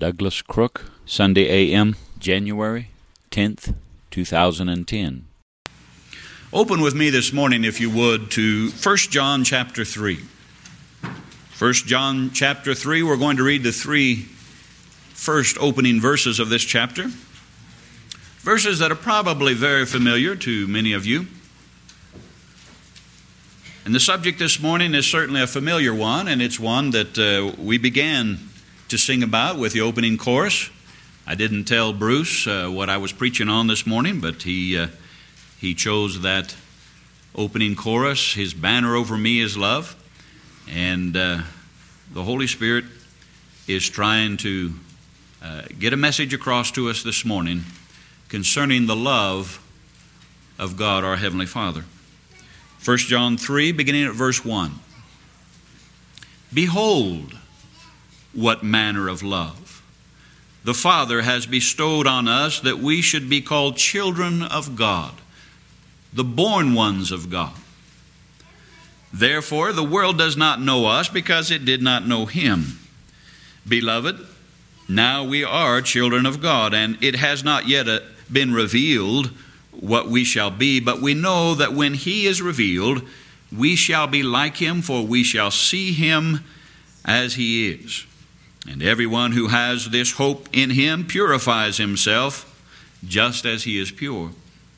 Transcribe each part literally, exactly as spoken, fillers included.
Douglas Crook, Sunday A M, January tenth, two thousand ten. Open with me this morning, if you would, to First John chapter three. First John chapter three, we're going to read the three first opening verses of this chapter. Verses that are probably very familiar to many of you. And the subject this morning is certainly a familiar one, and it's one that uh, we began to sing about with the opening chorus. I didn't tell Bruce uh, what I was preaching on this morning, but he uh, he chose that opening chorus, "His banner over me is love." And uh, the Holy Spirit is trying to uh, get a message across to us this morning concerning the love of God, our Heavenly Father. First John three, beginning at verse one. "Behold, what manner of love the Father has bestowed on us, that we should be called children of God, the born ones of God. Therefore the world does not know us, because it did not know Him. Beloved, now we are children of God, and it has not yet been revealed what we shall be, but we know that when He is revealed, we shall be like Him, for we shall see Him as He is. And everyone who has this hope in Him purifies himself just as He is pure."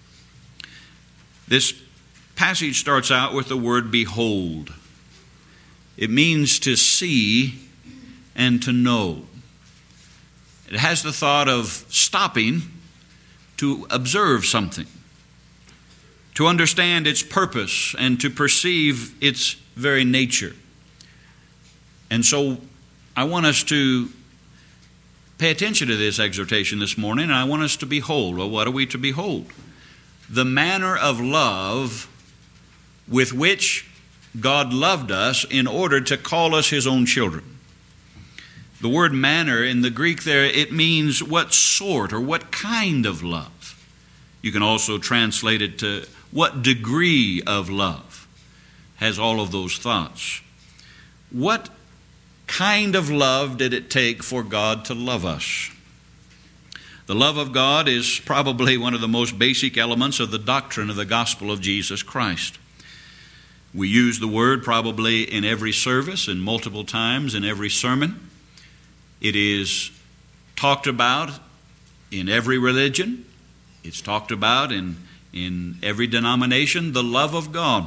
This passage starts out with the word behold. It means to see and to know. It has the thought of stopping to observe something, to understand its purpose, and to perceive its very nature. And so I want us to pay attention to this exhortation this morning, and I want us to behold. Well, what are we to behold? The manner of love with which God loved us in order to call us His own children. The word manner in the Greek there, it means what sort or what kind of love. You can also translate it to what degree of love. Has all of those thoughts. What kind of love did it take for God to love us? The love of God is probably one of the most basic elements of the doctrine of the gospel of Jesus Christ. We use the word probably in every service and multiple times in every sermon. It is talked about in every religion. It's talked about in, in every denomination, the love of God.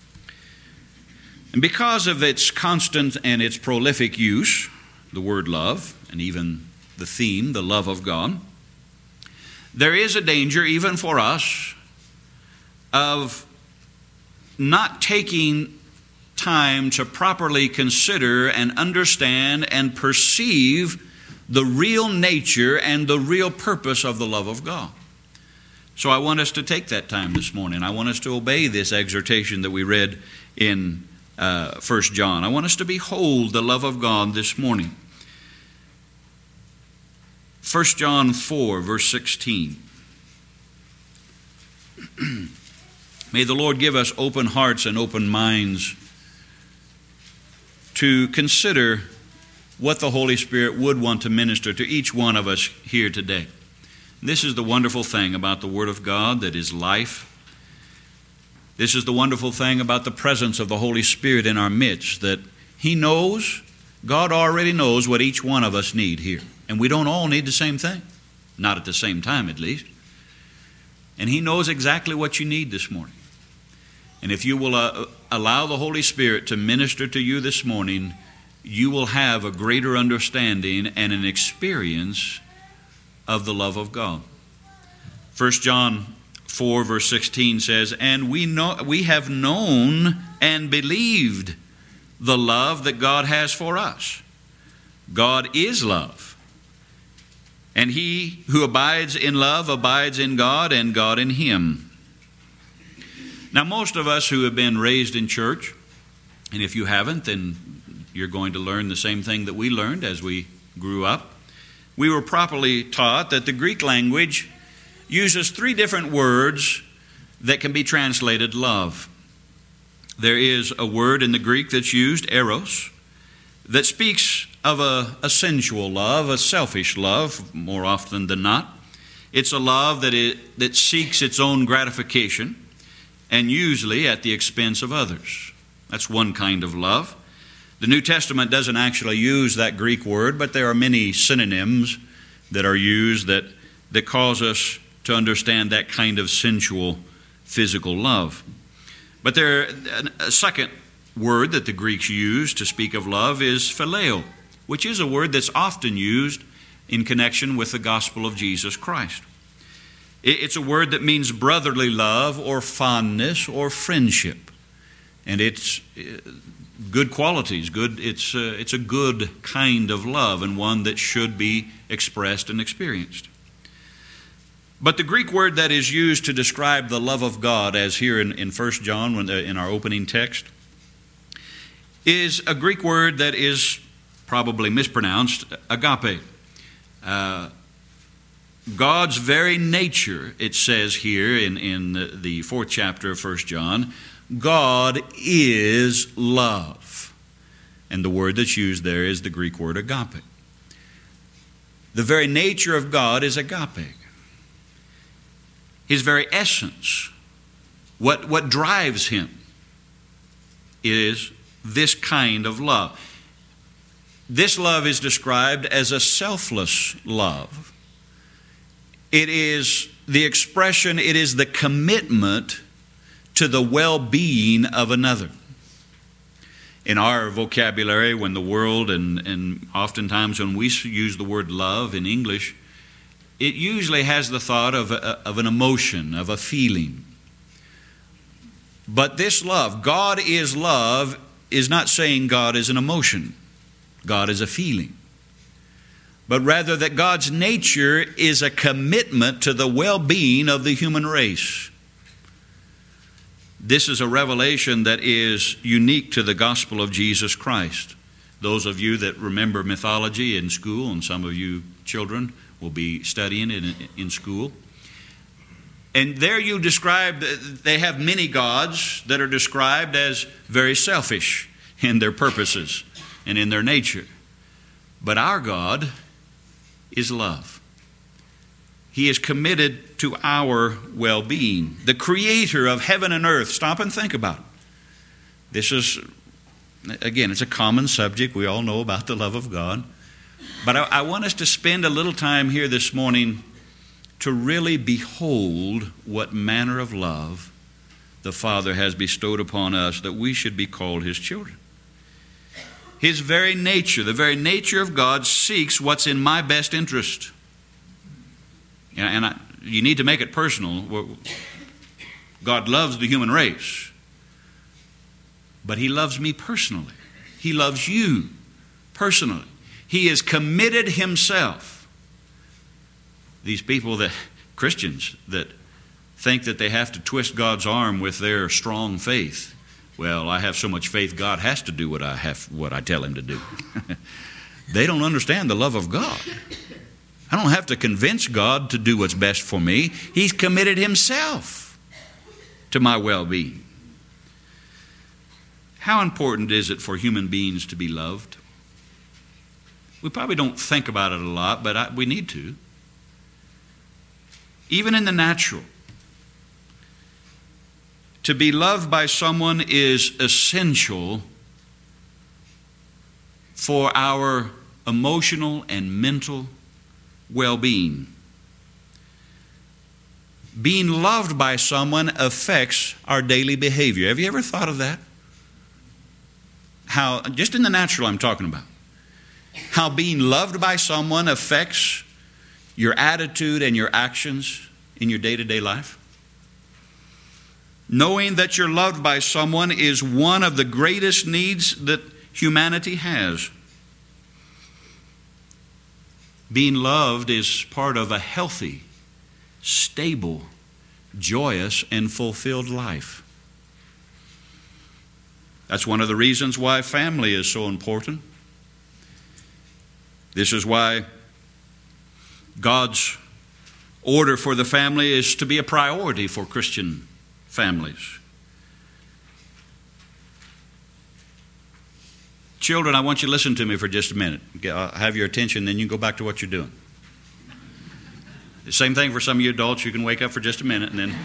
And because of its constant and its prolific use, the word love, and even the theme, the love of God, there is a danger, even for us, of not taking time to properly consider and understand and perceive the real nature and the real purpose of the love of God. So I want us to take that time this morning. I want us to obey this exhortation that we read in uh, First John. I want us to behold the love of God this morning. First John four, verse sixteen. May the Lord give us open hearts and open minds to consider what the Holy Spirit would want to minister to each one of us here today. This is the wonderful thing about the Word of God that is life. This is the wonderful thing about the presence of the Holy Spirit in our midst, that He knows, God already knows what each one of us need here. And we don't all need the same thing. Not at the same time, at least. And He knows exactly what you need this morning. And if you will uh, allow the Holy Spirit to minister to you this morning, you will have a greater understanding and an experience of the love of God. First John four, verse sixteen says, "And we know we have known and believed the love that God has for us. God is love. And he who abides in love abides in God, and God in him." Now, most of us who have been raised in church, and if you haven't, then you're going to learn the same thing that we learned as we grew up. We were properly taught that the Greek language uses three different words that can be translated love. There is a word in the Greek that's used, eros, that speaks of a, a sensual love, a selfish love, more often than not. It's a love that, it, that seeks its own gratification, and usually at the expense of others. That's one kind of love. The New Testament doesn't actually use that Greek word, but there are many synonyms that are used that, that cause us to understand that kind of sensual, physical love. But there, a second word that the Greeks use to speak of love is phileo, which is a word that's often used in connection with the gospel of Jesus Christ. It's a word that means brotherly love or fondness or friendship. And it's good qualities, good. It's a, it's a good kind of love and one that should be expressed and experienced. But the Greek word that is used to describe the love of God, as here in, in First John, when the, in our opening text, is a Greek word that is probably mispronounced, agape. Uh, God's very nature, it says here in, in the, the fourth chapter of First John, God is love. And the word that's used there is the Greek word agape. The very nature of God is agape. His very essence, what, what drives him, is this kind of love. This love is described as a selfless love. It is the expression, it is the commitment to the well-being of another. In our vocabulary, when the world, and, and oftentimes when we use the word love in English, it usually has the thought of, a, of an emotion, of a feeling. But this love, God is love, is not saying God is an emotion. God is a feeling. But rather that God's nature is a commitment to the well-being of the human race. This is a revelation that is unique to the gospel of Jesus Christ. Those of you that remember mythology in school, and some of you children will be studying it in, in school. And there you describe, they have many gods that are described as very selfish in their purposes and in their nature. But our God is love. He is committed to our well-being. The creator of heaven and earth. Stop and think about it. This is, again, it's a common subject. We all know about the love of God. But I, I want us to spend a little time here this morning to really behold what manner of love the Father has bestowed upon us, that we should be called His children. His very nature, the very nature of God, seeks what's in my best interest. And I, you need to make it personal. God loves the human race, but He loves me personally. He loves you personally. He has committed Himself. These people, that Christians, that think that they have to twist God's arm with their strong faith. Well, I have so much faith, God has to do what I have, what I tell Him to do. They don't understand the love of God. I don't have to convince God to do what's best for me. He's committed Himself to my well-being. How important is it for human beings to be loved? We probably don't think about it a lot, but I, we need to. Even in the natural, to be loved by someone is essential for our emotional and mental well-being. Being loved by someone affects our daily behavior. Have you ever thought of that? How, just in the natural I'm talking about, how being loved by someone affects your attitude and your actions in your day-to-day life? Knowing that you're loved by someone is one of the greatest needs that humanity has. Being loved is part of a healthy, stable, joyous, and fulfilled life. That's one of the reasons why family is so important. This is why God's order for the family is to be a priority for Christian families. Children, I want you to listen to me for just a minute. I'll have your attention, then you can go back to what you're doing. The same thing for some of you adults. You can wake up for just a minute and then...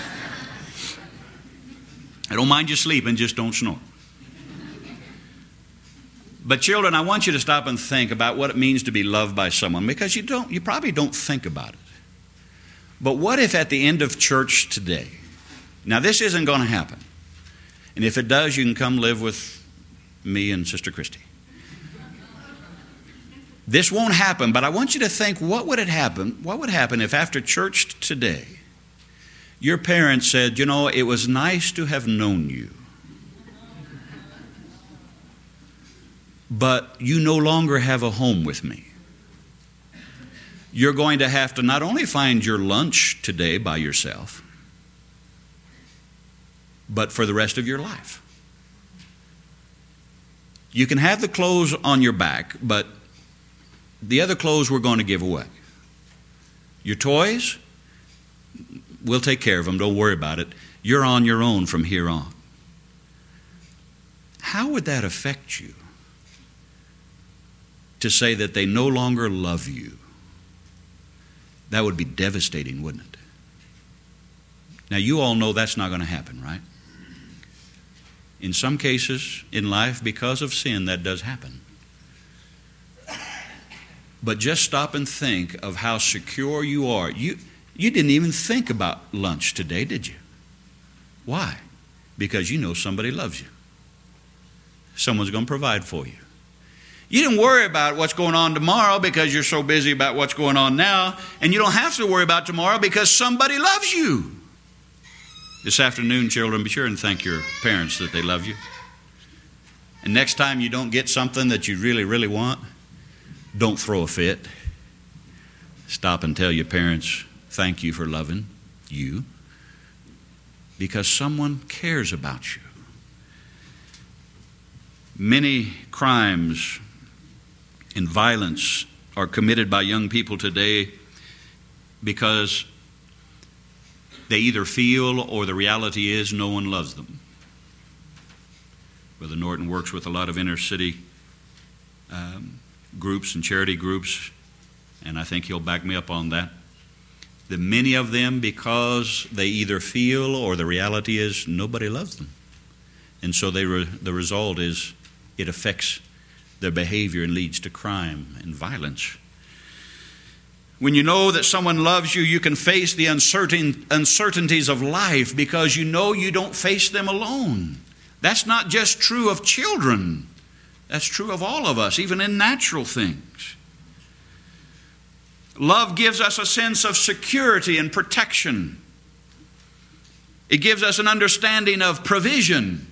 I don't mind you sleeping, just don't snore. But children, I want you to stop and think about what it means to be loved by someone, because you don't, you probably don't think about it. But what if at the end of church today, now this isn't going to happen, and if it does, you can come live with me and Sister Christy. This won't happen, but I want you to think, what would it happen? What would happen if after church today, your parents said, you know, it was nice to have known you, but you no longer have a home with me. You're going to have to not only find your lunch today by yourself, but for the rest of your life. You can have the clothes on your back, but the other clothes we're going to give away. Your toys, we'll take care of them. Don't worry about it. You're on your own from here on. How would that affect you? To say that they no longer love you. That would be devastating, wouldn't it? Now, you all know that's not going to happen, right? In some cases in life, because of sin, that does happen. But just stop and think of how secure you are. You, you didn't even think about lunch today, did you? Why? Because you know somebody loves you. Someone's going to provide for you. You didn't worry about what's going on tomorrow because you're so busy about what's going on now. And you don't have to worry about tomorrow because somebody loves you. This afternoon, children, be sure and thank your parents that they love you. And next time you don't get something that you really, really want, don't throw a fit. Stop and tell your parents, thank you for loving you, because someone cares about you. Many crimes and violence are committed by young people today because they either feel or the reality is no one loves them. Brother Norton works with a lot of inner city um, groups and charity groups, and I think he'll back me up on that. That many of them, because they either feel or the reality is nobody loves them. And so they re- the result is it affects their behavior and leads to crime and violence. When you know that someone loves you, you can face the uncertain uncertainties of life because you know you don't face them alone. That's not just true of children. That's true of all of us, even in natural things. Love gives us a sense of security and protection. It gives us an understanding of provision.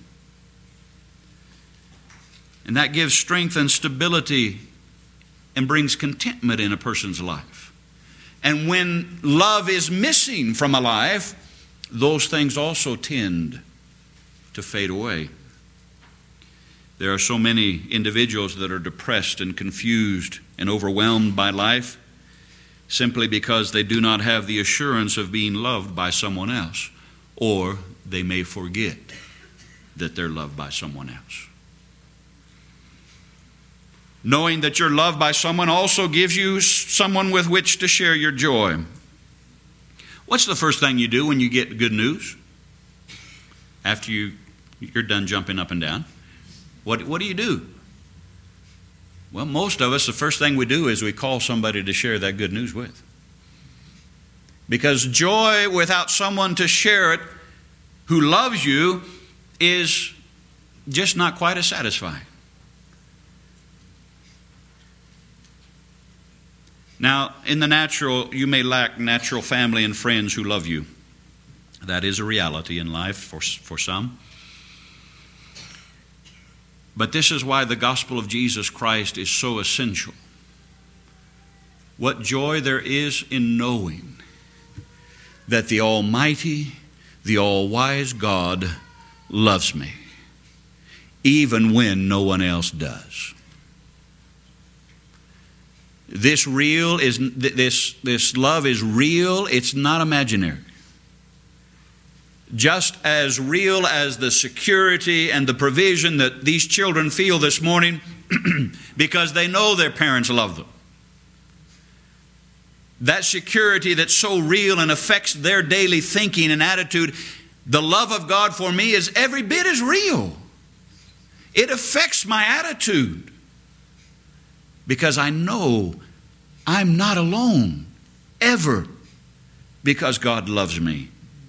And that gives strength and stability and brings contentment in a person's life. And when love is missing from a life, those things also tend to fade away. There are so many individuals that are depressed and confused and overwhelmed by life simply because they do not have the assurance of being loved by someone else, or they may forget that they're loved by someone else. Knowing that you're loved by someone also gives you someone with which to share your joy. What's the first thing you do when you get good news? After you, you're done jumping up and down. What, what do you do? Well, most of us, the first thing we do is we call somebody to share that good news with. Because joy without someone to share it who loves you is just not quite as satisfying. Now, in the natural, you may lack natural family and friends who love you. That is a reality in life for, for some. But this is why the gospel of Jesus Christ is so essential. What joy there is in knowing that the Almighty, the all-wise God loves me, even when no one else does. This real is this this love is real. It's not imaginary. just as real as the security and the provision that these children feel this morning because they know their parents love them. That security that's so real and affects their daily thinking and attitude, the love of God for me is every bit as real. It affects my attitude because I know I'm not alone ever because God loves me.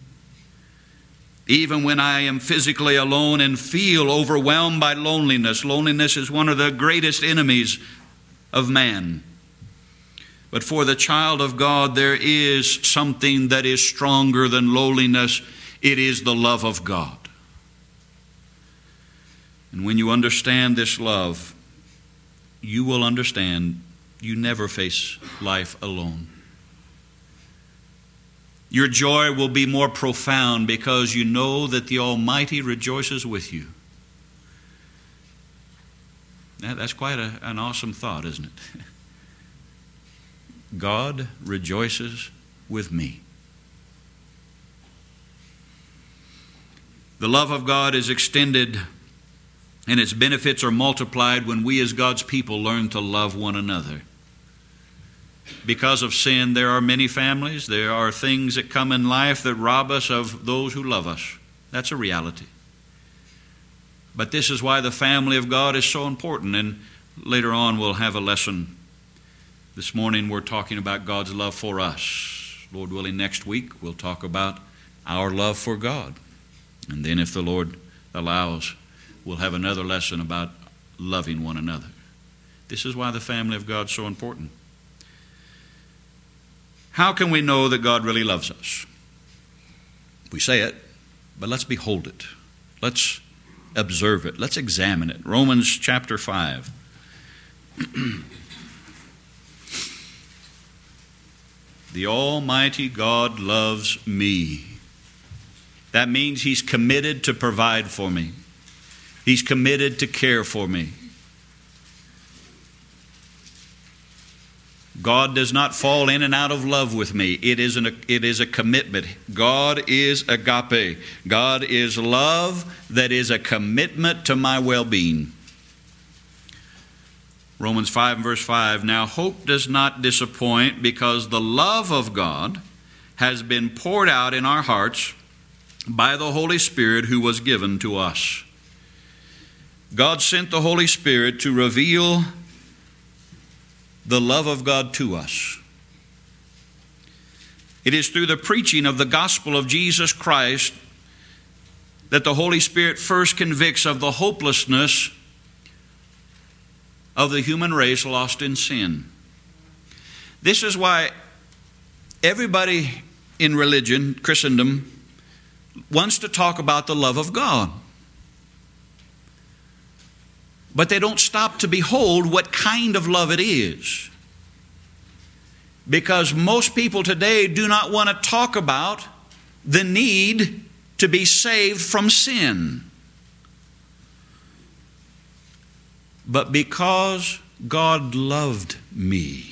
Even when I am physically alone and feel overwhelmed by loneliness, loneliness is one of the greatest enemies of man. But for the child of God, there is something that is stronger than loneliness. It is the love of God. And when you understand this love, you will understand you never face life alone. Your joy will be more profound because you know that the Almighty rejoices with you. Now, that's quite a, an awesome thought, isn't it? God rejoices with me. The love of God is extended and its benefits are multiplied when we as God's people learn to love one another. Because of sin, there are many families. There are things that come in life that rob us of those who love us. That's a reality. But this is why the family of God is so important. And later on we'll have a lesson. This morning we're talking about God's love for us. Lord willing, next week we'll talk about our love for God. And then if the Lord allows, we'll have another lesson about loving one another. This is why the family of God is so important. How can we know that God really loves us? We say it, but let's behold it. Let's observe it. Let's examine it. Romans chapter five. The Almighty God loves me. That means He's committed to provide for me. He's committed to care for me. God does not fall in and out of love with me. It is, an, it is a commitment. God is agape. God is love that is a commitment to my well-being. Romans five and verse five, now hope does not disappoint because the love of God has been poured out in our hearts by the Holy Spirit who was given to us. God sent the Holy Spirit to reveal the love of God to us. It is through the preaching of the gospel of Jesus Christ that the Holy Spirit first convicts of the hopelessness of the human race lost in sin. This is why everybody in religion, Christendom, wants to talk about the love of God. But they don't stop to behold what kind of love it is. Because most people today do not want to talk about the need to be saved from sin. But because God loved me,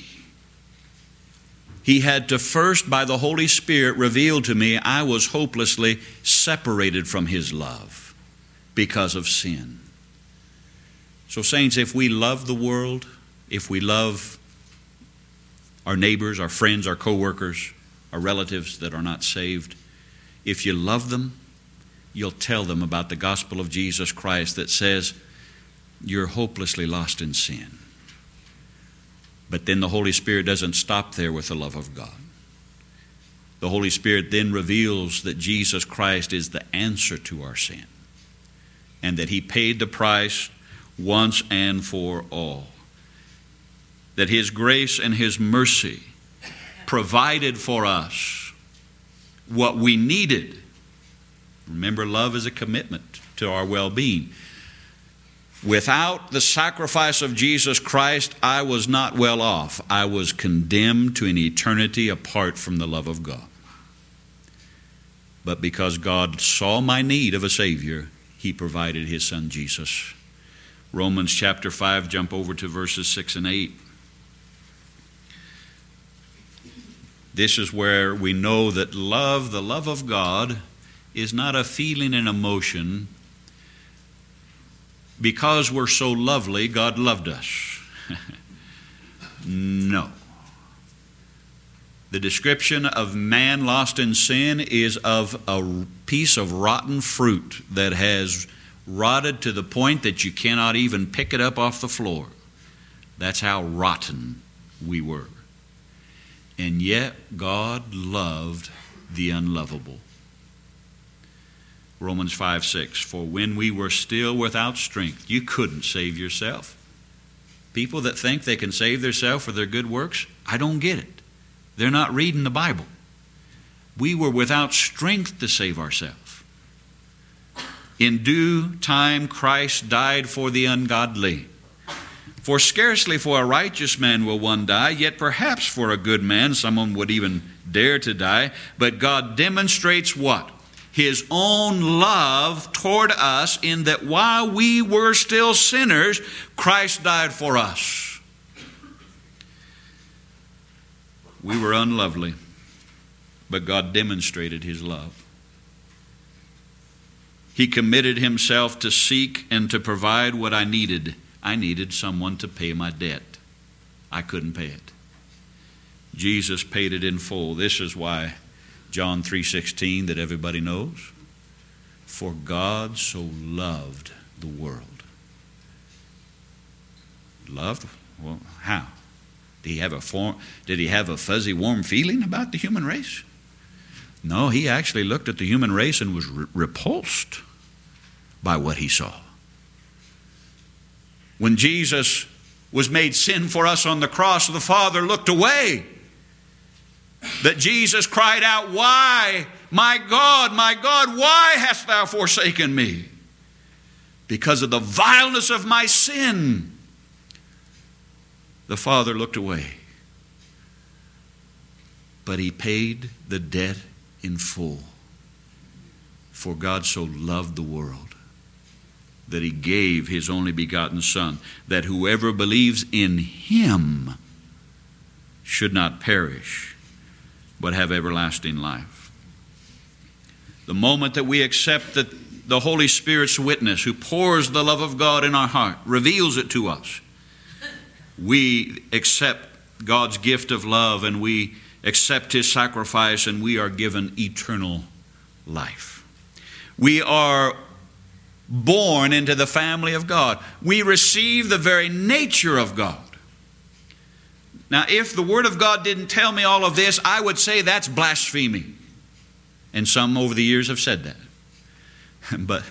He had to first, by the Holy Spirit, reveal to me I was hopelessly separated from His love because of sin. So, saints, if we love the world, if we love our neighbors, our friends, our co-workers, our relatives that are not saved, if you love them, you'll tell them about the gospel of Jesus Christ that says you're hopelessly lost in sin. But then the Holy Spirit doesn't stop there with the love of God. The Holy Spirit then reveals that Jesus Christ is the answer to our sin and that He paid the price once and for all. That His grace and His mercy provided for us what we needed. Remember, love is a commitment to our well-being. Without the sacrifice of Jesus Christ, I was not well off. I was condemned to an eternity apart from the love of God. But because God saw my need of a Savior, He provided His Son Jesus. Romans chapter five, jump over to verses six and eight. This is where we know that love, the love of God, is not a feeling and emotion. Because we're so lovely, God loved us. No. The description of man lost in sin is of a piece of rotten fruit that has rotted to the point that you cannot even pick it up off the floor. That's how rotten we were. And yet God loved the unlovable. Romans five six, for when we were still without strength, you couldn't save yourself. People that think they can save themselves for their good works, I don't get it. They're not reading the Bible. We were without strength to save ourselves. In due time Christ died for the ungodly. For scarcely for a righteous man will one die, yet perhaps for a good man someone would even dare to die. But God demonstrates what? His own love toward us in that while we were still sinners, Christ died for us. We were unlovely, but God demonstrated His love. He committed Himself to seek and to provide what I needed. I needed someone to pay my debt. I couldn't pay it. Jesus paid it in full. This is why John three sixteen that everybody knows. For God so loved the world. Loved? Well, how? Did he have a form, did he have a fuzzy, warm feeling about the human race? No, he actually looked at the human race and was re- repulsed by what he saw. When Jesus was made sin for us on the cross, the Father looked away. That Jesus cried out, why, my God, my God, why hast thou forsaken me? Because of the vileness of my sin. The Father looked away. But He paid the debt in full. For God so loved the world that He gave His only begotten Son, that whoever believes in Him should not perish, but have everlasting life. The moment that we accept that the Holy Spirit's witness, who pours the love of God in our heart, reveals it to us, we accept God's gift of love and we accept His sacrifice, and we are given eternal life. We are born into the family of God. We receive the very nature of God. Now, if the Word of God didn't tell me all of this, I would say that's blasphemy. And some over the years have said that. But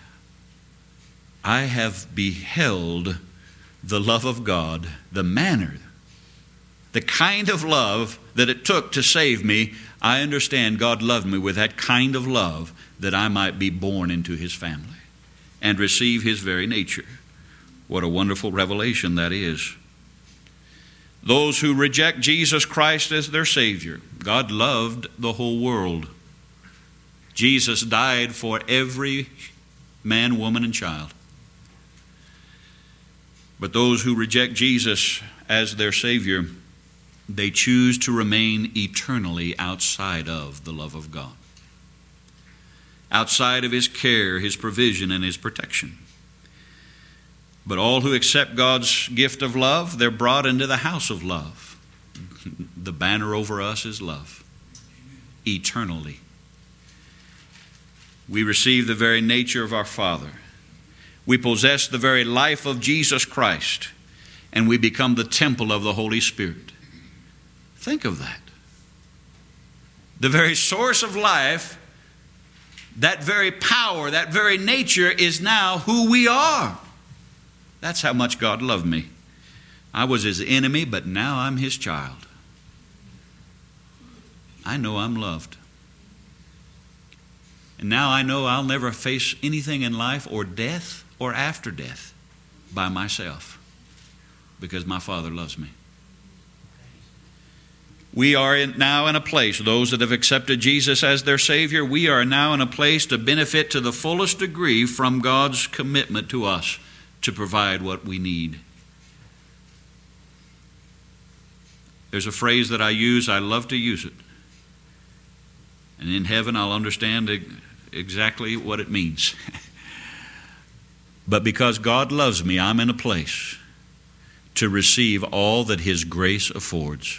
I have beheld the love of God, the manner, the kind of love that it took to save me. I understand God loved me with that kind of love that I might be born into His family and receive His very nature. What a wonderful revelation that is. Those who reject Jesus Christ as their Savior, God loved the whole world. Jesus died for every man, woman, and child. But those who reject Jesus as their Savior, they choose to remain eternally outside of the love of God, outside of His care, His provision, and His protection. But all who accept God's gift of love, they're brought into the house of love. The banner over us is love, eternally. We receive the very nature of our Father. We possess the very life of Jesus Christ, and we become the temple of the Holy Spirit. Think of that. The very source of life, that very power, that very nature is now who we are. That's how much God loved me. I was His enemy, but now I'm His child. I know I'm loved. And now I know I'll never face anything in life or death or after death by myself, because my Father loves me. We are in, now in a place, those that have accepted Jesus as their Savior, we are now in a place to benefit to the fullest degree from God's commitment to us to provide what we need. There's a phrase that I use, I love to use it. And in heaven I'll understand exactly what it means. But because God loves me, I'm in a place to receive all that His grace affords.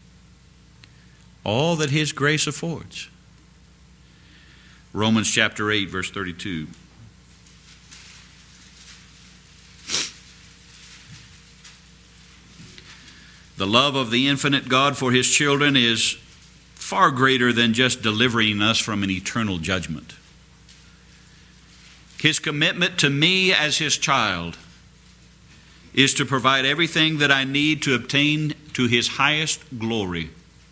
All that His grace affords. Romans chapter eight, verse thirty-two. The love of the infinite God for His children is far greater than just delivering us from an eternal judgment. His commitment to me as His child is to provide everything that I need to obtain to His highest glory.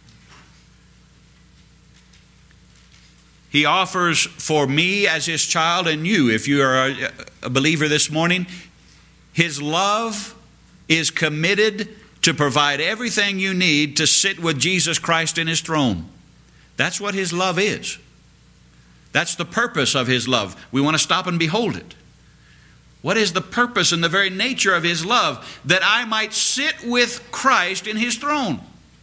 He offers for me as His child, and you, if you are a believer this morning, His love is committed to provide everything you need to sit with Jesus Christ in His throne. That's what His love is. That's the purpose of His love. We want to stop and behold it. What is the purpose and the very nature of His love? That I might sit with Christ in His throne.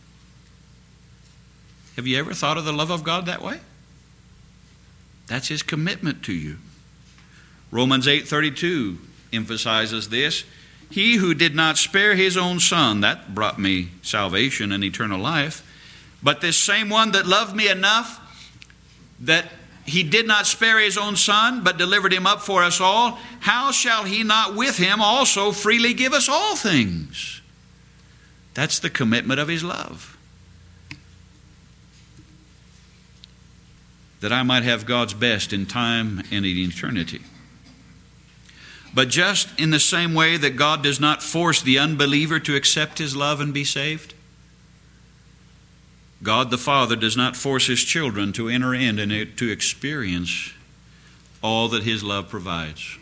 Have you ever thought of the love of God that way? That's His commitment to you. Romans eight thirty-two emphasizes this. He who did not spare His own Son, that brought me salvation and eternal life, but this same one that loved me enough that He did not spare His own Son, but delivered Him up for us all, how shall He not with Him also freely give us all things? That's the commitment of His love. That I might have God's best in time and in eternity. But just in the same way that God does not force the unbeliever to accept His love and be saved, God the Father does not force His children to enter in and to experience all that His love provides.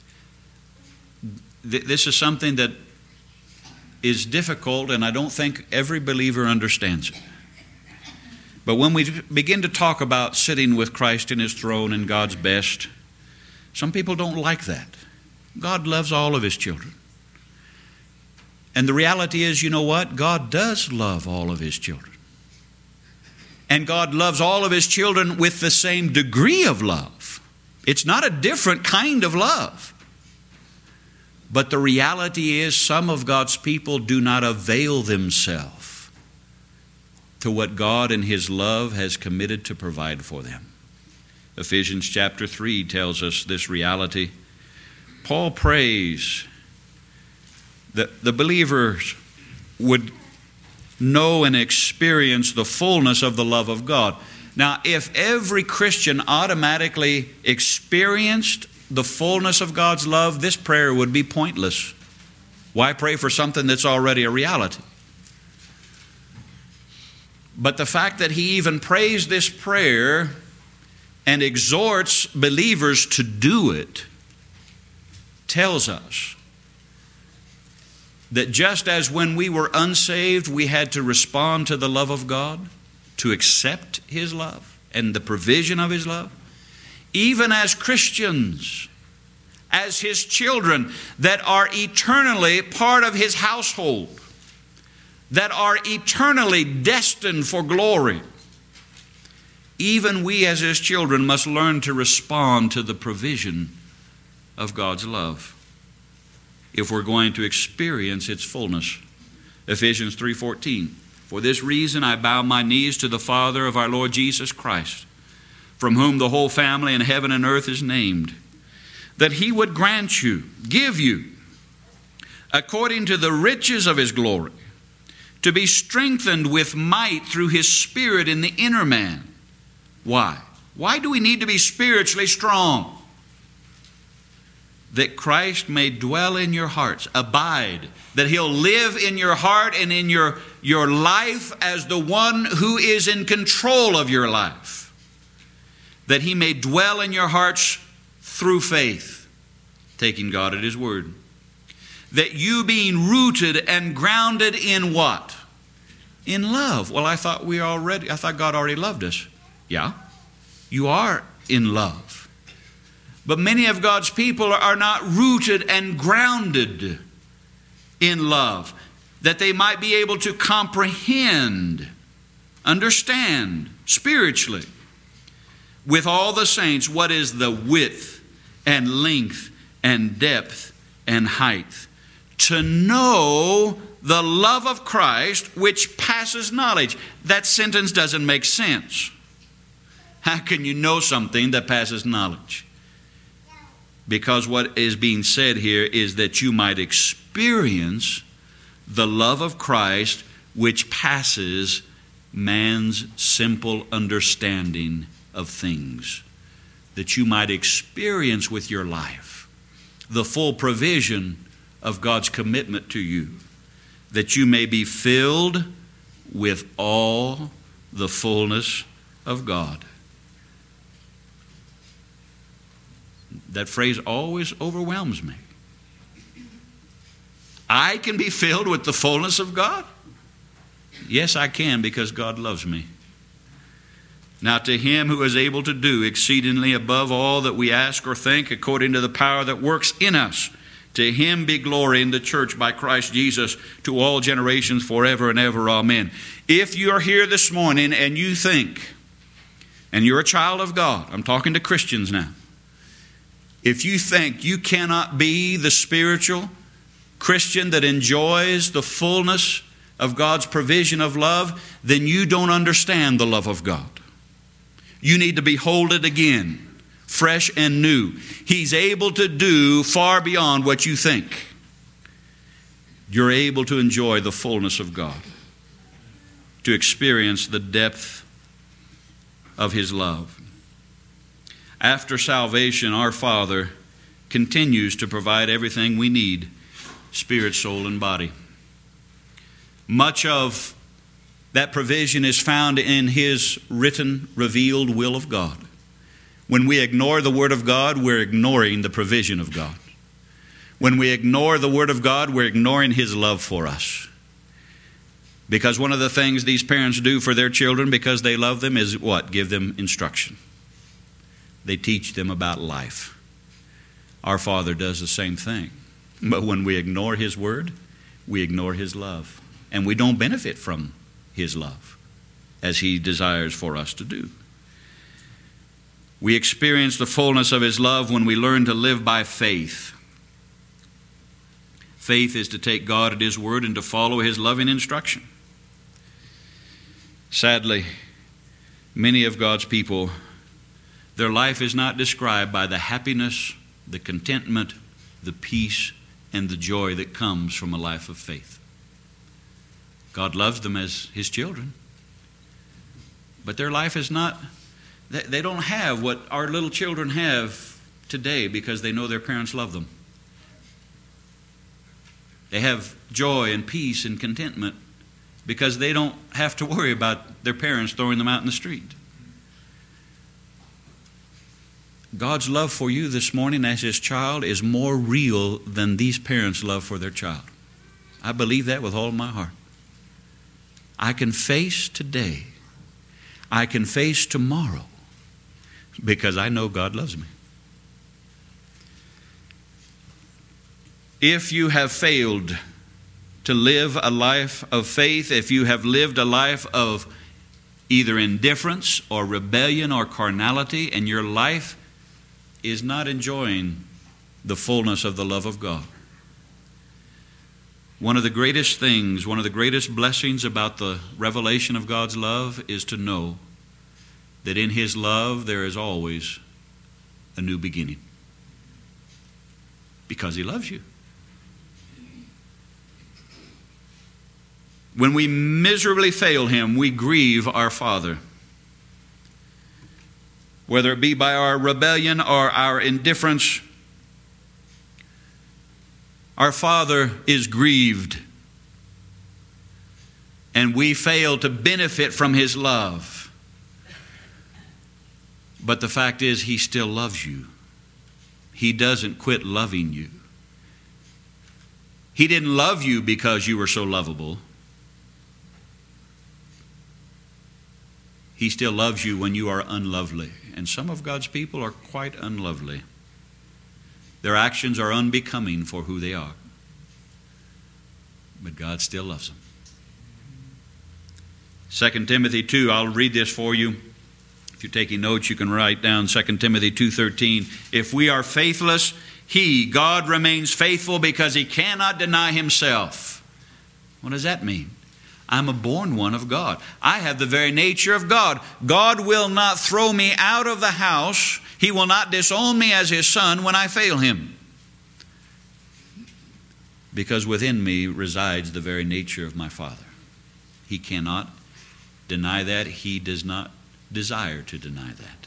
This is something that is difficult, and I don't think every believer understands it. But when we begin to talk about sitting with Christ in His throne and God's best, some people don't like that. God loves all of His children. And the reality is, you know what? God does love all of His children. And God loves all of His children with the same degree of love. It's not a different kind of love. But the reality is, some of God's people do not avail themselves to what God in His love has committed to provide for them. Ephesians chapter three tells us this reality. Paul prays that the believers would know and experience the fullness of the love of God. Now, if every Christian automatically experienced the fullness of God's love, this prayer would be pointless. Why pray for something that's already a reality? But the fact that he even prays this prayer and exhorts believers to do it tells us that just as when we were unsaved, we had to respond to the love of God, to accept His love and the provision of His love, even as Christians, as His children that are eternally part of His household, that are eternally destined for glory, even we as His children must learn to respond to the provision of God's love if we're going to experience its fullness. Ephesians three fourteen. For this reason I bow my knees to the Father of our Lord Jesus Christ, from whom the whole family in heaven and earth is named, that He would grant you, give you, according to the riches of His glory, to be strengthened with might through His Spirit in the inner man. Why? Why do we need to be spiritually strong? That Christ may dwell in your hearts, abide, that He'll live in your heart and in your, your life as the one who is in control of your life. That He may dwell in your hearts through faith, taking God at His word. That you being rooted and grounded in what? In love. Well, I thought we already, I thought God already loved us. Yeah, you are in love. But many of God's people are not rooted and grounded in love, that they might be able to comprehend, understand spiritually with all the saints what is the width and length and depth and height, to know the love of Christ which passes knowledge. That sentence doesn't make sense. How can you know something that passes knowledge? Because what is being said here is that you might experience the love of Christ which passes man's simple understanding of things. That you might experience with your life the full provision of God's commitment to you. That you may be filled with all the fullness of God. That phrase always overwhelms me. I can be filled with the fullness of God? Yes, I can, because God loves me. Now to Him who is able to do exceedingly above all that we ask or think, according to the power that works in us, to Him be glory in the church by Christ Jesus to all generations forever and ever. Amen. If you are here this morning and you think, and you're a child of God, I'm talking to Christians now, if you think you cannot be the spiritual Christian that enjoys the fullness of God's provision of love, then you don't understand the love of God. You need to behold it again, fresh and new. He's able to do far beyond what you think. You're able to enjoy the fullness of God, to experience the depth of His love. After salvation, our Father continues to provide everything we need, spirit, soul, and body. Much of that provision is found in His written, revealed will of God. When we ignore the Word of God, we're ignoring the provision of God. When we ignore the Word of God, we're ignoring His love for us. Because one of the things these parents do for their children because they love them is what? Give them instruction. They teach them about life. Our Father does the same thing. But when we ignore His Word, we ignore His love. And we don't benefit from His love as He desires for us to do. We experience the fullness of His love when we learn to live by faith. Faith is to take God at His word and to follow His loving instruction. Sadly, many of God's people, their life is not described by the happiness, the contentment, the peace, and the joy that comes from a life of faith. God loves them as His children, but their life is not, they don't have what our little children have today because they know their parents love them. They have joy and peace and contentment because they don't have to worry about their parents throwing them out in the street. God's love for you this morning as His child is more real than these parents' love for their child. I believe that with all my heart. I can face today. I can face tomorrow because I know God loves me. If you have failed to live a life of faith, if you have lived a life of either indifference or rebellion or carnality, and your life is not enjoying the fullness of the love of God. One of the greatest things, one of the greatest blessings about the revelation of God's love is to know that in His love there is always a new beginning. Because He loves you. When we miserably fail Him, we grieve our Father. Whether it be by our rebellion or our indifference, our Father is grieved. And we fail to benefit from His love. But the fact is, He still loves you. He doesn't quit loving you. He didn't love you because you were so lovable. He still loves you when you are unlovely. And some of God's people are quite unlovely. Their actions are unbecoming for who they are. But God still loves them. Second Timothy two, I'll read this for you. If you're taking notes, you can write down Second Timothy two thirteen. If we are faithless, He, God, remains faithful because He cannot deny Himself. What does that mean? I'm a born one of God. I have the very nature of God. God will not throw me out of the house. He will not disown me as His son when I fail Him. Because within me resides the very nature of my Father. He cannot deny that. He does not desire to deny that.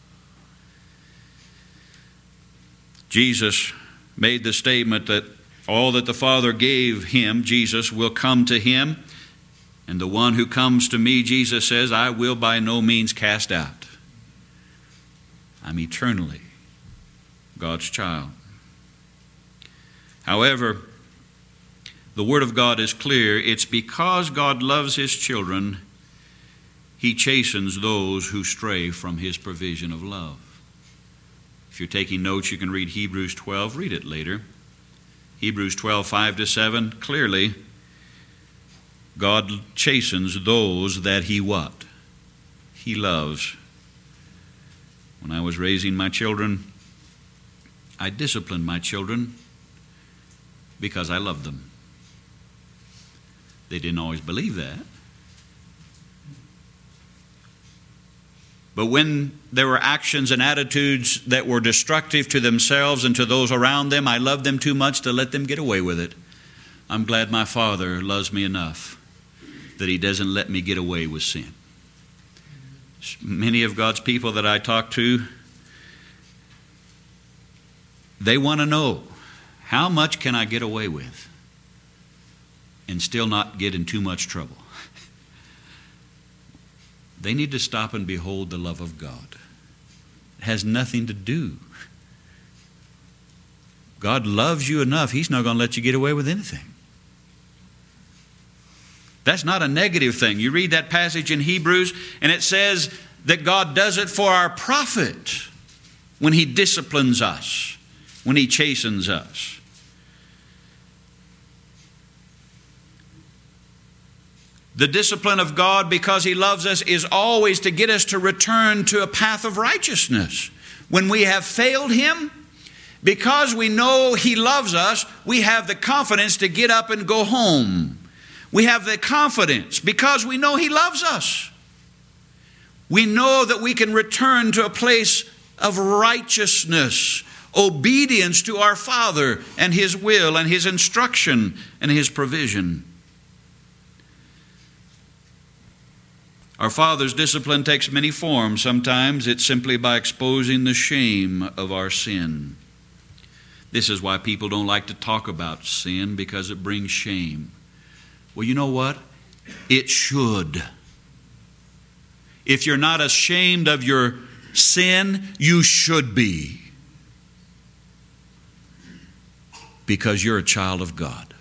Jesus made the statement that all that the Father gave Him, Jesus, will come to Him. And the one who comes to me, Jesus says, I will by no means cast out. I'm eternally God's child. However, the Word of God is clear. It's because God loves His children, He chastens those who stray from His provision of love. If you're taking notes, you can read Hebrews twelve. Read it later. Hebrews twelve, five to seven. Clearly, God chastens those that He what? He loves. When I was raising my children, I disciplined my children because I loved them. They didn't always believe that. But when there were actions and attitudes that were destructive to themselves and to those around them, I loved them too much to let them get away with it. I'm glad my Father loves me enough that He doesn't let me get away with sin. Many of God's people that I talk to, they want to know, how much can I get away with and still not get in too much trouble? They need to stop and behold the love of God. It has nothing to do. God loves you enough, He's not going to let you get away with anything. That's not a negative thing. You read that passage in Hebrews, and it says that God does it for our profit when He disciplines us, when He chastens us. The discipline of God, because He loves us, is always to get us to return to a path of righteousness. When we have failed Him, because we know He loves us, we have the confidence to get up and go home. We have the confidence because we know He loves us. We know that we can return to a place of righteousness, obedience to our Father and His will and His instruction and His provision. Our Father's discipline takes many forms. Sometimes it's simply by exposing the shame of our sin. This is why people don't like to talk about sin, because it brings shame. Well, you know what? It should. If you're not ashamed of your sin, you should be. Because you're a child of God.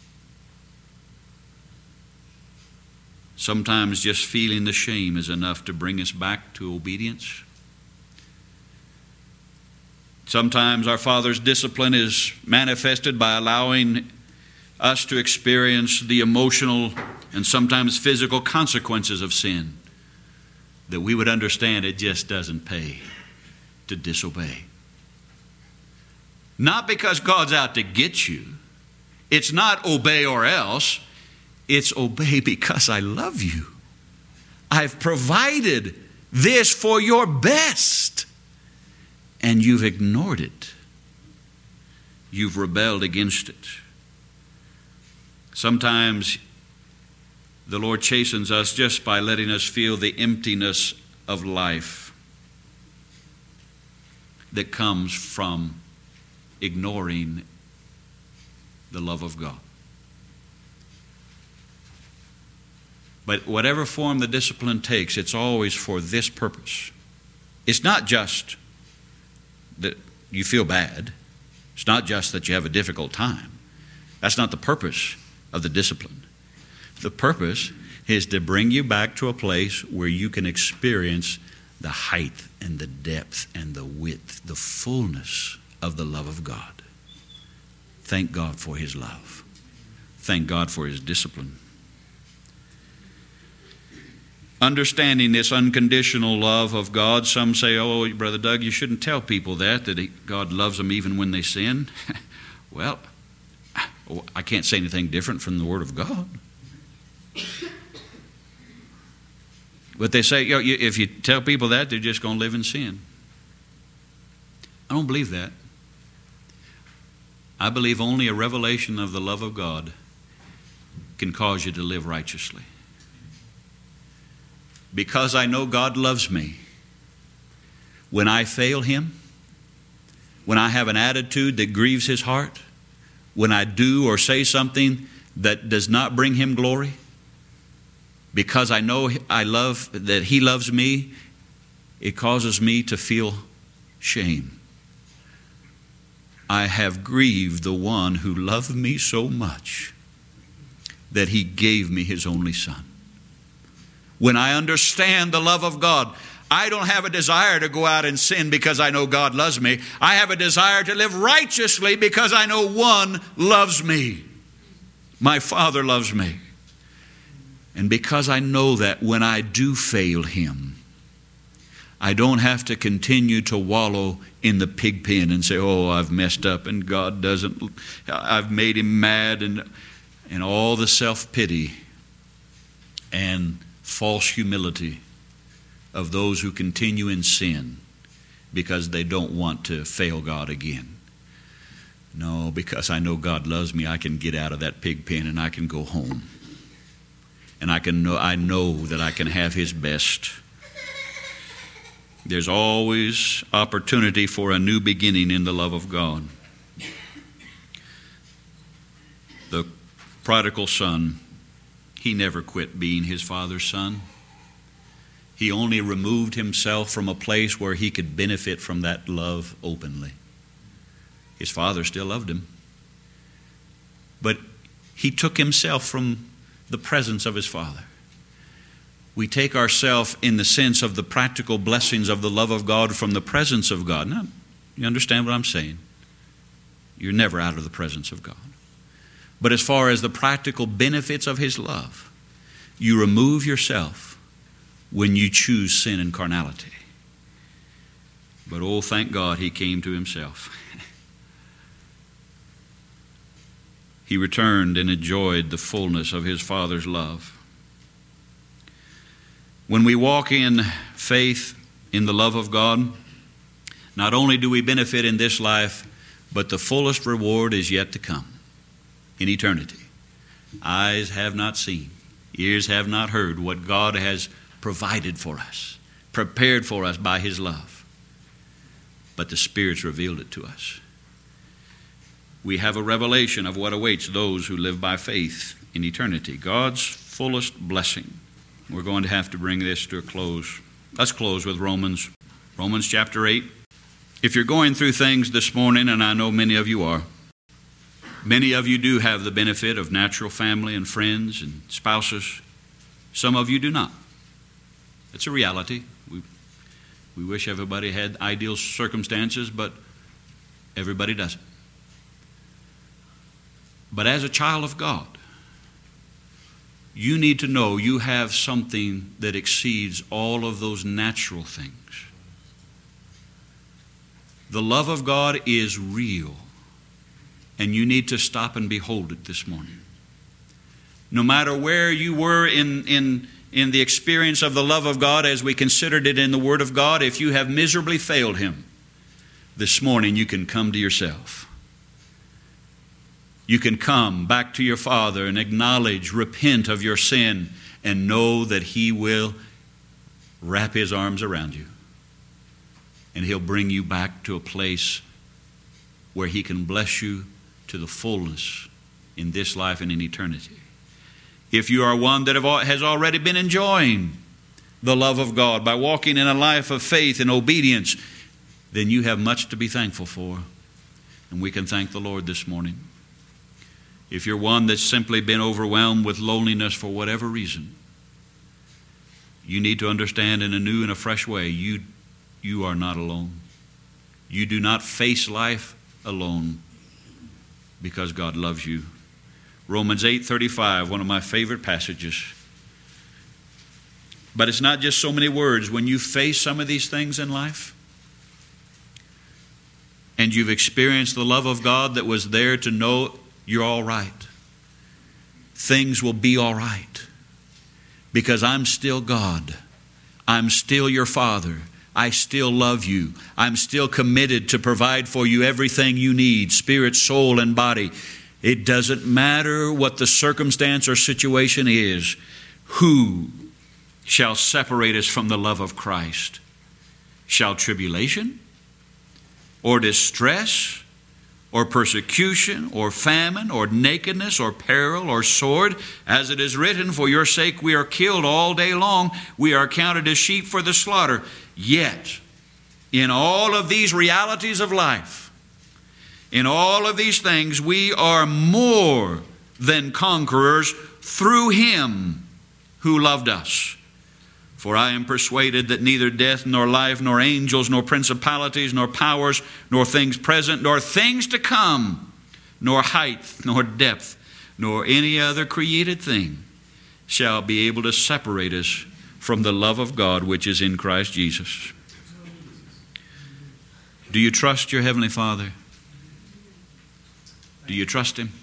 Sometimes just feeling the shame is enough to bring us back to obedience. Sometimes our Father's discipline is manifested by allowing us to experience the emotional and sometimes physical consequences of sin, that we would understand it just doesn't pay to disobey. Not because God's out to get you. It's not obey or else. It's obey because I love you. I've provided this for your best, and you've ignored it. You've rebelled against it. Sometimes the Lord chastens us just by letting us feel the emptiness of life that comes from ignoring the love of God. But whatever form the discipline takes, it's always for this purpose. It's not just that you feel bad. It's not just that you have a difficult time. That's not the purpose of the discipline. The purpose is to bring you back to a place where you can experience the height and the depth and the width, the fullness of the love of God. Thank God for His love. Thank God for His discipline. understanding this unconditional love of God. Some say, oh, Brother Doug, you shouldn't tell people that, that he, God loves them even when they sin. Well, I can't say anything different from the Word of God. But they say, you know, if you tell people that, they're just going to live in sin. I don't believe that. I believe only a revelation of the love of God can cause you to live righteously. Because I know God loves me, when I fail Him, when I have an attitude that grieves His heart, when I do or say something that does not bring Him glory, because I know I love that He loves me, it causes me to feel shame. I have grieved the one who loved me so much that He gave me His only Son. When I understand the love of God, I don't have a desire to go out and sin because I know God loves me. I have a desire to live righteously because I know one loves me. My Father loves me. And because I know that when I do fail Him, I don't have to continue to wallow in the pig pen and say, oh, I've messed up and God doesn't, I've made Him mad, and, and all the self-pity and false humility of those who continue in sin because they don't want to fail God again. No, because I know God loves me, I can get out of that pig pen and I can go home. And I can know I know that I can have His best. There's always opportunity for a new beginning in the love of God. The prodigal son, he never quit being his father's son. He only removed himself from a place where he could benefit from that love openly. His father still loved him. But he took himself from the presence of his father. We take ourselves in the sense of the practical blessings of the love of God from the presence of God. Now, you understand what I'm saying? You're never out of the presence of God. But as far as the practical benefits of His love, you remove yourself when you choose sin and carnality. But oh, thank God He came to Himself. He returned and enjoyed the fullness of His Father's love. When we walk in faith in the love of God, not only do we benefit in this life, but the fullest reward is yet to come in eternity. Eyes have not seen, ears have not heard what God has provided for us, prepared for us by His love. But the Spirit's revealed it to us. We have a revelation of what awaits those who live by faith in eternity. God's fullest blessing. We're going to have to bring this to a close. Let's close with Romans. Romans chapter eight. If you're going through things this morning, and I know many of you are, many of you do have the benefit of natural family and friends and spouses. Some of you do not. It's a reality. We, we wish everybody had ideal circumstances, but everybody doesn't. But as a child of God, you need to know you have something that exceeds all of those natural things. The love of God is real, and you need to stop and behold it this morning. No matter where you were in, in, in the experience of the love of God as we considered it in the Word of God, if you have miserably failed Him, this morning you can come to yourself. You can come back to your Father and acknowledge, repent of your sin, and know that He will wrap His arms around you. And He'll bring you back to a place where He can bless you to the fullness in this life and in eternity. If you are one that have, has already been enjoying the love of God by walking in a life of faith and obedience, then you have much to be thankful for. And we can thank the Lord this morning. If you're one that's simply been overwhelmed with loneliness for whatever reason, you need to understand in a new and a fresh way, you, you are not alone. You do not face life alone because God loves you. Romans eight thirty-five, one of my favorite passages. But it's not just so many words. When you face some of these things in life, and you've experienced the love of God that was there to know you're all right, things will be all right. Because I'm still God. I'm still your Father. I still love you. I'm still committed to provide for you everything you need, spirit, soul, and body. It doesn't matter what the circumstance or situation is. Who shall separate us from the love of Christ? Shall tribulation, or distress, or persecution, or famine, or nakedness, or peril, or sword? As it is written, for your sake we are killed all day long. We are counted as sheep for the slaughter. Yet, in all of these realities of life, in all of these things, we are more than conquerors through Him who loved us. For I am persuaded that neither death, nor life, nor angels, nor principalities, nor powers, nor things present, nor things to come, nor height, nor depth, nor any other created thing shall be able to separate us from the love of God which is in Christ Jesus. Do you trust your Heavenly Father? Do you trust Him?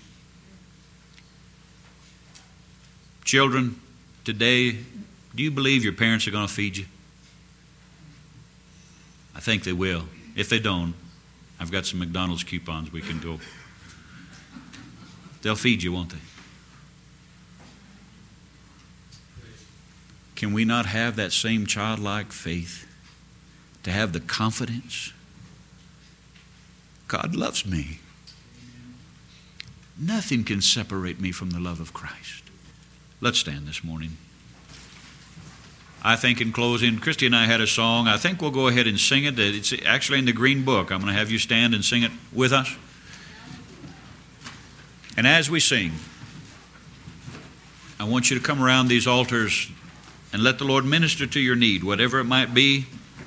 Children, today, do you believe your parents are going to feed you? I think they will. If they don't, I've got some McDonald's coupons we can go. They'll feed you, won't they? Can we not have that same childlike faith to have the confidence? God loves me. Nothing can separate me from the love of Christ. Let's stand this morning. I think in closing, Christy and I had a song. I think we'll go ahead and sing it. It's actually in the Green Book. I'm going to have you stand and sing it with us. And as we sing, I want you to come around these altars and let the Lord minister to your need, whatever it might be.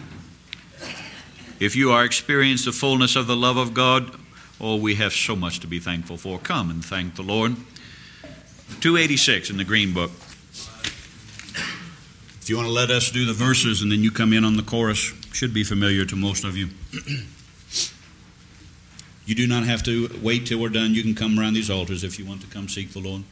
If you are experiencing the fullness of the love of God, oh, we have so much to be thankful for. Come and thank the Lord. two eighty-six in the Green Book. If you want to let us do the verses and then you come in on the chorus, should be familiar to most of you. You do not have to wait till we're done. You can come around these altars if you want to come seek the Lord.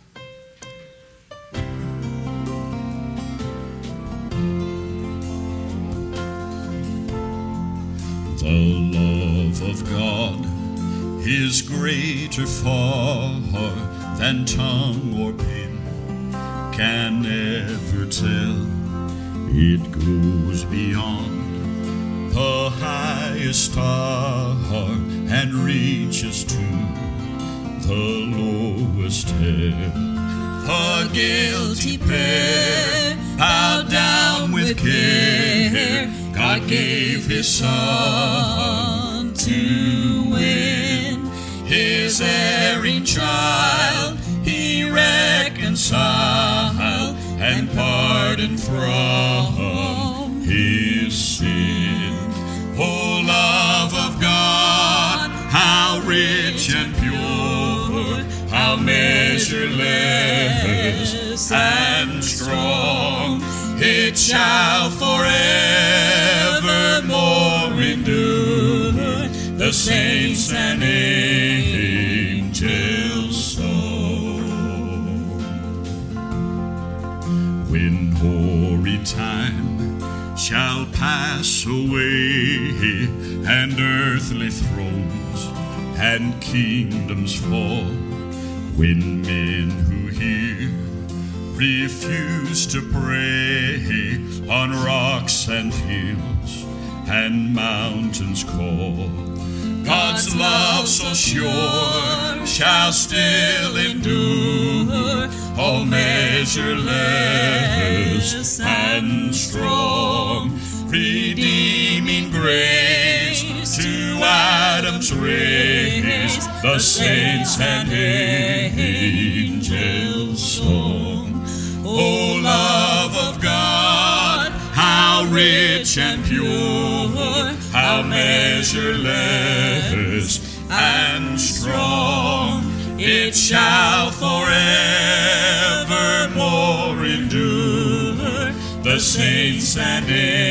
The love of God is greater far than tongue or pen can ever tell. It goes beyond the highest star and reaches to the lowest hell. A guilty pair bowed down with care. God gave His Son to win His erring child. He reconciled and pardoned from his sin. O love of God, how rich and pure, how measureless and strong, it shall forevermore endure the saints and angels' song. When hoary time shall pass away, and earthly thrones and kingdoms fall, when men who hear refuse to pray on rocks and hills and mountains call, God's love so sure shall still endure, all measureless and strong, redeeming grace to Adam's race, the saints and angels' song. O love of God, how rich and pure, how measureless and strong, it shall forevermore endure the saints and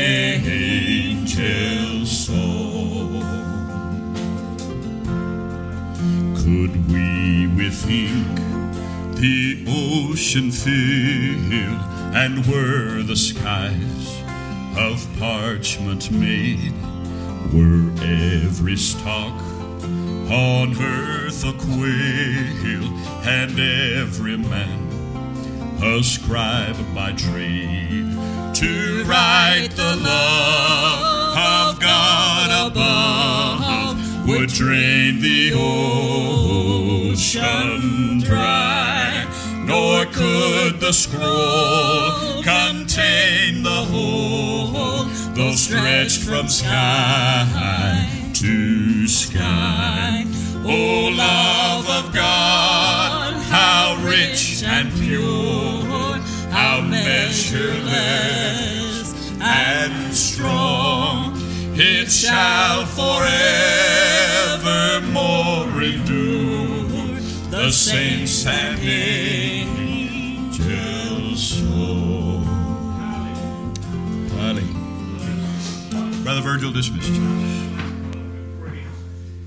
angels song. Could we with ink the ocean fill, and were the skies of parchment made, were every stalk on earth a quail, and every man a scribe by trade, to write the love of God above, would drain the ocean dry, nor could the scroll contain the whole, though stretched from sky to sky. O love of God, how rich and pure, how measureless and strong, it shall forevermore endure, the saints and angels song. Hallelujah. Brother Virgil, dismissed.